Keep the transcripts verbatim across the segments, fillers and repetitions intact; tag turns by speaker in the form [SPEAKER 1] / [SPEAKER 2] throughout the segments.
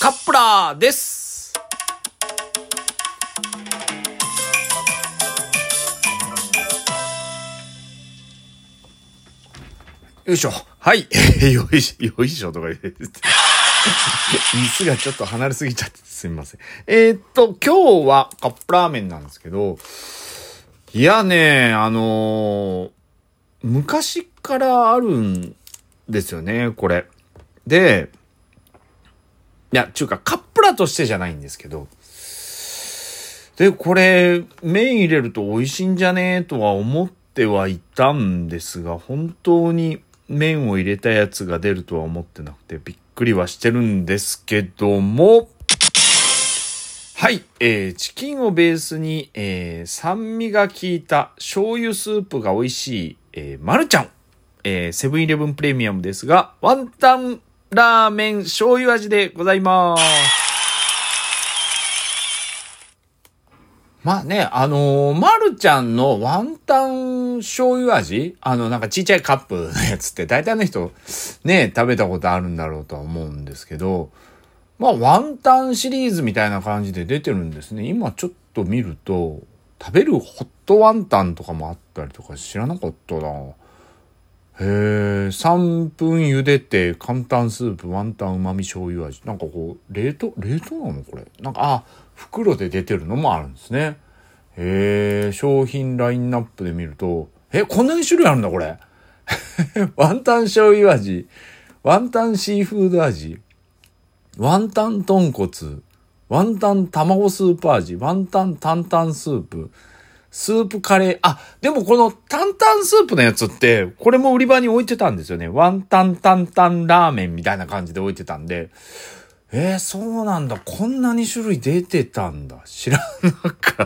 [SPEAKER 1] カップラーです。よいしょ。はい。よいしょ、よいしょとか言って。椅子がちょっと離れすぎちゃってすみません。えー、っと、今日はカップラーメンなんですけど、いやね、あのー、昔からあるんですよね、これ。で、いや、ちゅうかカップラとしてじゃないんですけど、で、これ、麺入れると美味しいんじゃねえとは思ってはいたんですが、本当に麺を入れたやつが出るとは思ってなくて、びっくりはしてるんですけども、はい、えー、チキンをベースに、えー、酸味が効いた醤油スープが美味しい、えー、マルちゃん、えー、セブンイレブンプレミアムですが、ワンタンラーメン醤油味でございます。まあね、あのー、マルちゃんのワンタン醤油味、あの、なんかちっちゃいカップのやつって大体の人ね、食べたことあるんだろうとは思うんですけど、まあ、ワンタンシリーズみたいな感じで出てるんですね。今ちょっと見ると、食べるホットワンタンとかもあったりとか知らなかったな。へえ、さんぷん茹でて簡単スープ、ワンタン旨味醤油味。なんかこう、冷凍冷凍なのこれ。なんか、あ、袋で出てるのもあるんですね。へえ、商品ラインナップで見ると、え、こんなに種類あるんだこれ。ワンタン醤油味、ワンタンシーフード味、ワンタン豚骨、ワンタン卵スープ味、ワンタン担々スープ、スープカレー、あ、でもこの担々スープのやつって、これも売り場に置いてたんですよね。ワンタン担々ラーメンみたいな感じで置いてたんで、えー、そうなんだ。こんなに種類出てたんだ。知らなかった。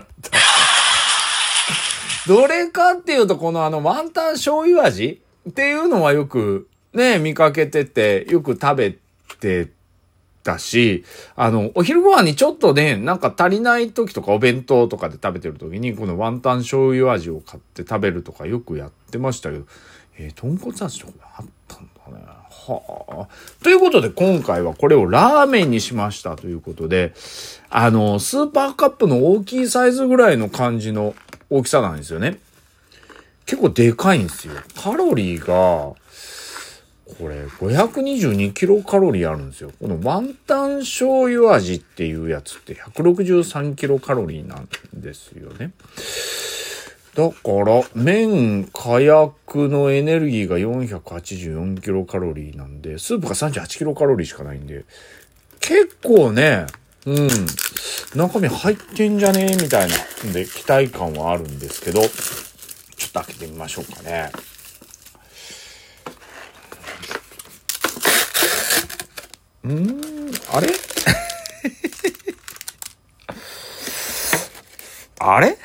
[SPEAKER 1] どれかっていうと、このあのワンタン醤油味っていうのはよくね、見かけてて、よく食べてだし、あの、お昼ご飯にちょっとね、なんか足りない時とかお弁当とかで食べてる時に、このワンタン醤油味を買って食べるとかよくやってましたけど、えー、豚骨味とかあったんだね。はあ。ということで今回はこれをラーメンにしましたということで、あの、スーパーカップの大きいサイズぐらいの感じの大きさなんですよね。結構でかいんですよ。カロリーが、これごひゃくにじゅうにキロカロリーあるんですよ。このワンタン醤油味っていうやつってひゃくろくじゅうさんキロカロリーなんですよね。だから麺火薬のエネルギーがよんひゃくはちじゅうよんキロカロリーなんで、スープがさんじゅうはちキロカロリーしかないんで、結構ね、うん、中身入ってんじゃねえみたいなんで期待感はあるんですけど、ちょっと開けてみましょうかね。うーん、あれあれ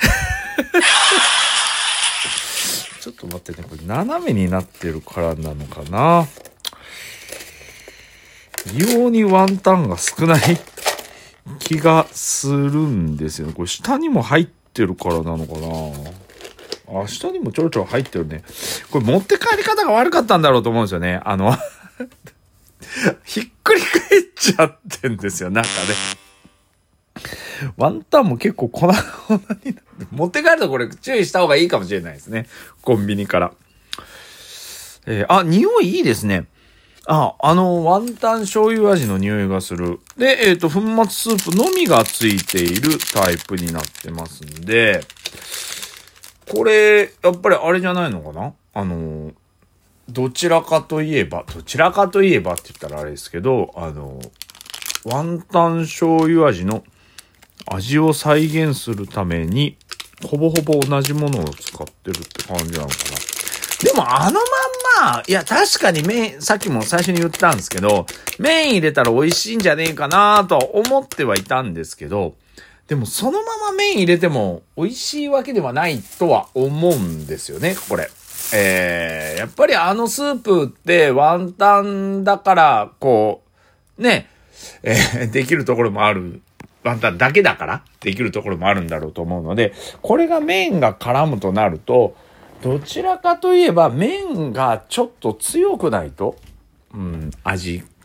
[SPEAKER 1] ちょっと待ってね、これ斜めになってるからなのかな。異様にワンタンが少ない気がするんですよね。これ下にも入ってるからなのかな。あ、下にもちょろちょろ入ってるね。これ持って帰り方が悪かったんだろうと思うんですよね。あの、ひっくり返っちゃってんですよ、中で。ワンタンも結構粉々になって、持って帰るとこれ注意した方がいいかもしれないですね。コンビニから。えー、あ、匂いいいですね。あ、あの、ワンタン醤油味の匂いがする。で、えっと、粉末スープのみがついているタイプになってますんで、これ、やっぱりあれじゃないのかな？あの、どちらかといえば、どちらかといえばって言ったらあれですけど、あの、ワンタン醤油味の味を再現するために、ほぼほぼ同じものを使ってるって感じなのかな。でもあのまんま、いや確かに麺、さっきも最初に言ったんですけど、麺入れたら美味しいんじゃねえかなと思ってはいたんですけど、でもそのまま麺入れても美味しいわけではないとは思うんですよね、これ。えー、やっぱりあのスープってワンタンだから、こう、ね、えー、できるところもある。ワンタンだけだからできるところもあるんだろうと思うので、これが麺が絡むとなると、どちらかといえば麺がちょっと強くないと、うん、味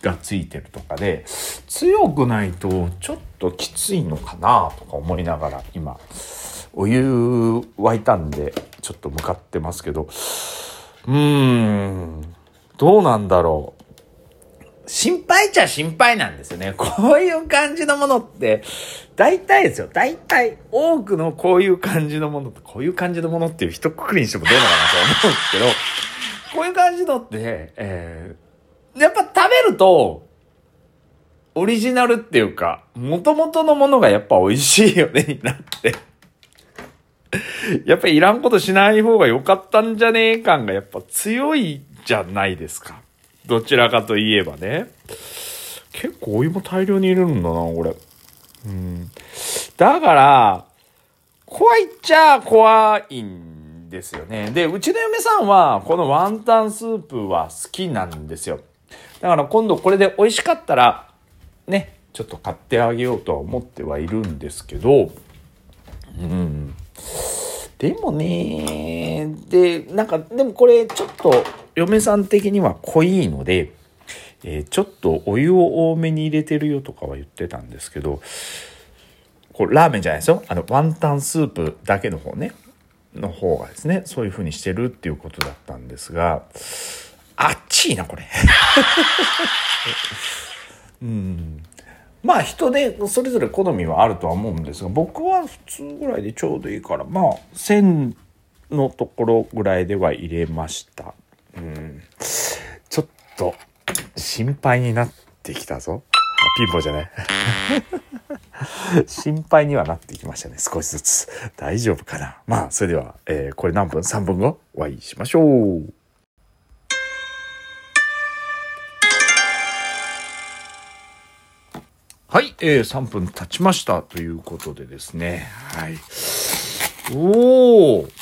[SPEAKER 1] がついてるとかで、強くないとちょっときついのかなとか思いながら今、お湯沸いたんでちょっと向かってますけど、うーん、どうなんだろう。心配っちゃ心配なんですよね。こういう感じのものって、大体ですよ。大体、多くのこういう感じのものって、こういう感じのものっていう一括りにしてもどうなのかなと思うんですけど、こういう感じのって、えー、やっぱ食べると、オリジナルっていうか、元々のものがやっぱ美味しいよね、になって。やっぱりいらんことしない方が良かったんじゃねえ感がやっぱ強いじゃないですか。どちらかといえばね。結構お湯も大量に入れるんだな、これ。うん。だから、怖いっちゃ怖いんですよね。で、うちの嫁さんは、このワンタンスープは好きなんですよ。だから今度これで美味しかったら、ね、ちょっと買ってあげようとは思ってはいるんですけど、うん。でもね、で、なんか、でもこれちょっと、嫁さん的には濃いので、えー、ちょっとお湯を多めに入れてるよとかは言ってたんですけど、これラーメンじゃないですよ。あの、ワンタンスープだけの方ね、の方がですね、そういう風にしてるっていうことだったんですが、あっちいな、これ。うん。まあ人でそれぞれ好みはあるとは思うんですが、僕は普通ぐらいでちょうどいいから、まあ線のところぐらいでは入れました。うん、ちょっと心配になってきたぞ。ピンポンじゃない心配にはなってきましたね、少しずつ。大丈夫かな。まあそれでは、えー、これ何分さんぷんごお会いしましょう。はい、えー、さんぷん経ちましたということでですね。はい。おー。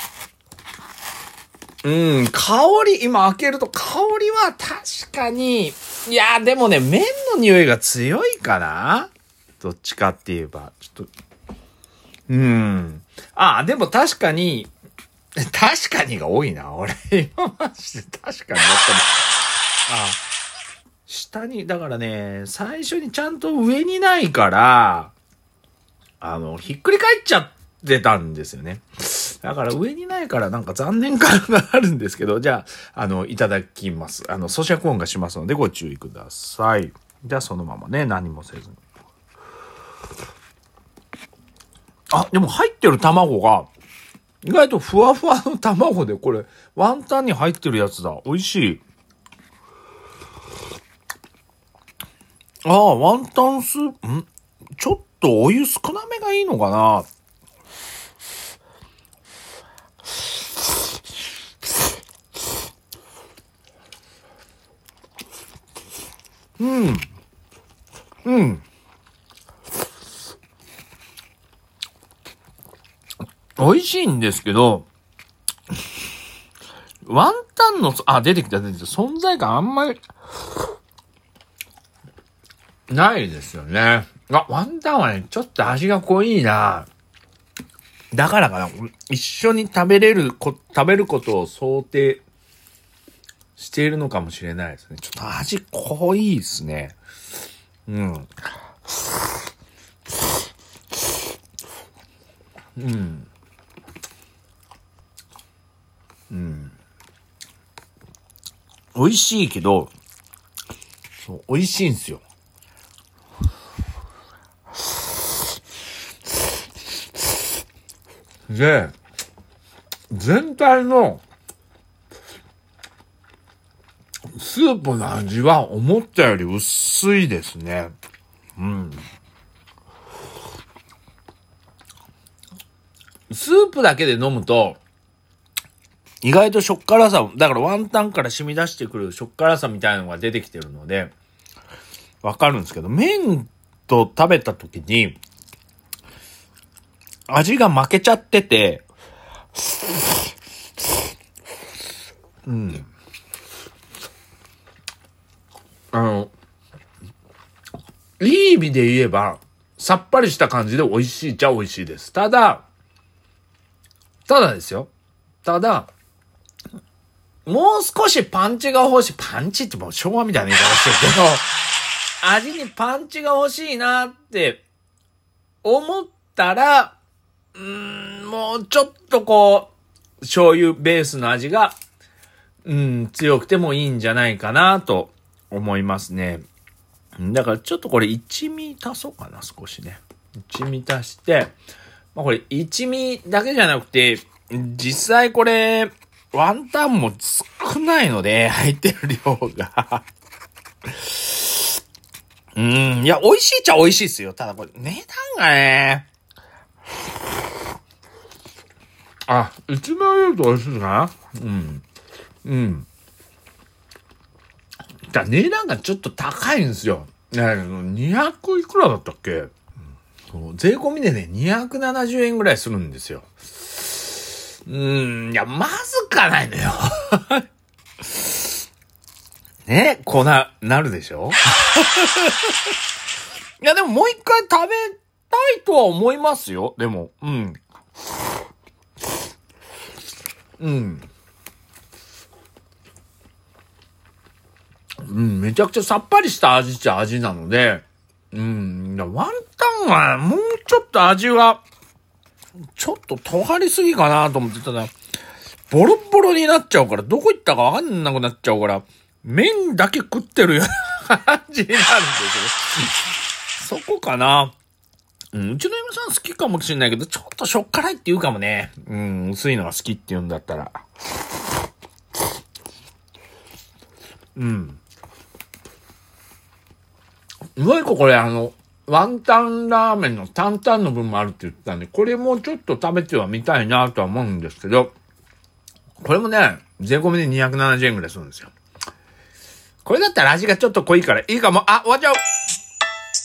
[SPEAKER 1] うん、香り、今開けると香りは確かに、いやでもね、麺の匂いが強いかな？どっちかって言えば。ちょっと、うん。あ、でも確かに、確かにが多いな、俺。今まして確かにやったの。あ、下に、だからね、最初にちゃんと上にないから、あの、ひっくり返っちゃってたんですよね。だから上にないからなんか残念感があるんですけど、じゃあ、あの、いただきます。あの、咀嚼音がしますのでご注意ください。じゃあそのままね、何もせずに。あ、でも入ってる卵が、意外とふわふわの卵で、これ、ワンタンに入ってるやつだ。美味しい。ああ、ワンタンスープ、んちょっとお湯少なめがいいのかな？うん。うん。美味しいんですけど、ワンタンの、あ、出てきた出てきた。存在感あんまり、ないですよね。あ、ワンタンはね、ちょっと味が濃いな。だからかな、一緒に食べれるこ、食べることを想定しているのかもしれないですね。ちょっと味濃いですね。うん。うん。うん。美味しいけど、そう、美味しいんですよ。で、全体のスープの味は思ったより薄いですね。うん。スープだけで飲むと、意外としょっからさ、だからワンタンから染み出してくるしょっからさみたいなのが出てきてるので、わかるんですけど、麺と食べた時に、味が負けちゃってて、うん。あの、いい意味で言えば、さっぱりした感じで美味しいっちゃ美味しいです。ただ、ただですよ。ただ、もう少しパンチが欲しい。パンチってもう昭和みたいな言い方してるけど、 味にパンチが欲しいなって思ったら、うーん、もうちょっとこう、醤油ベースの味が、うん、強くてもいいんじゃないかなと思いますね。だからちょっとこれ一味足そうかな、少しね。一味足して、まあこれ一味だけじゃなくて、実際これ、ワンタンも少ないので、入ってる量が。うん、いや、美味しいっちゃ美味しいですよ。ただこれ、値段がね、あ、一味入れると美味しいかな。うん。うん。だ値段がちょっと高いんですよ。にひゃくいくらだったっけ、うん、税込みでね、にひゃくななじゅうえんぐらいするんですよ。うーん、いや、まずかないのよ。ね、こうな、なるでしょいや、でももう一回食べたいとは思いますよ。でも、うん。うん。うん、めちゃくちゃさっぱりした味っちゃ味なので、うん、ワンタンはもうちょっと味は、ちょっと尖りすぎかなと思ってたら、ボロボロになっちゃうから、どこ行ったかわかんなくなっちゃうから、麺だけ食ってるような感じになるんですよ。そこかな。うん、うちの嫁さん好きかもしれないけど、ちょっとしょっからいって言うかもね。うん、薄いのが好きって言うんだったら。うん。もう一個これあの、ワンタンラーメンの担々の分もあるって言ってたんで、これもちょっと食べてはみたいなとは思うんですけど、これもね、税込みでにひゃくななじゅうえんぐらいするんですよ。これだったら味がちょっと濃いからいいかも。あ、終わっちゃう